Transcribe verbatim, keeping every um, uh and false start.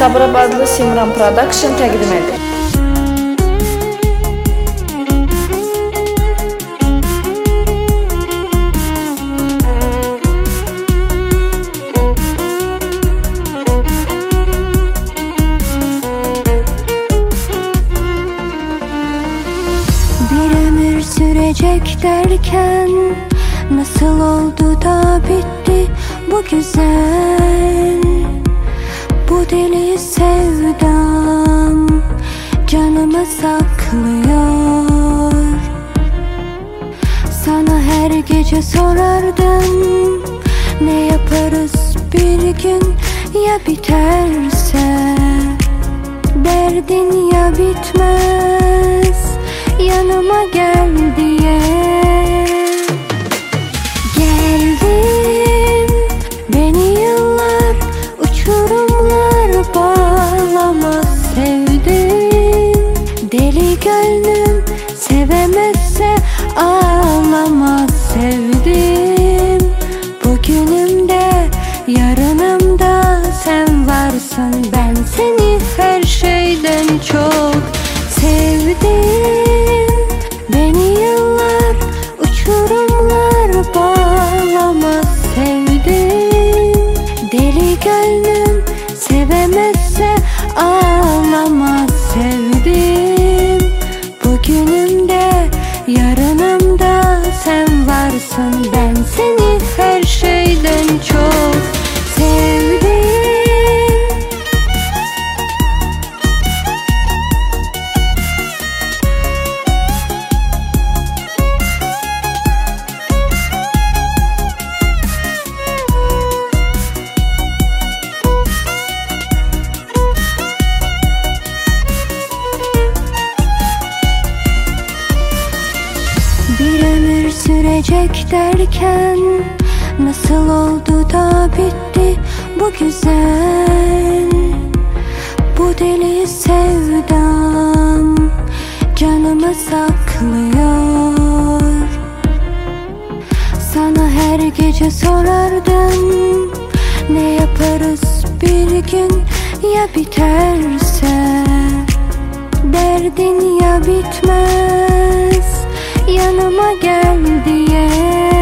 Sabirabadlı Simran Production təqdim edir. Bir ömür sürecek derken nasıl oldu da bitti bu güzel, bu deli sevdam canımı saklıyor. Sana her gece sorardım, ne yaparız bir gün ya biterse, derdin ya bitmez, yanıma gel diye. Geldim, beni yıllar uçurumlar bağlamaz sevdim. Deli gönlüm sevemezse ağlamaz sevdim. Bugünümde yarınımda sen varsın, ben seni her şeyden çok sevdim. Beni yıllar uçurumlar bağlamaz sevdim. Deli gönlüm sevemezse ağlamaz sevdim. Bugünümde yarınımda sen varsın, ben seni her şeyden çok sevdim. Bir ömür sürecek derken nasıl oldu da bitti bu güzel, bu deli sevdam canımı saklıyor. Sana her gece sorardım, ne yaparız bir gün ya biterse, derdin ya bitmez, yanıma gel diye.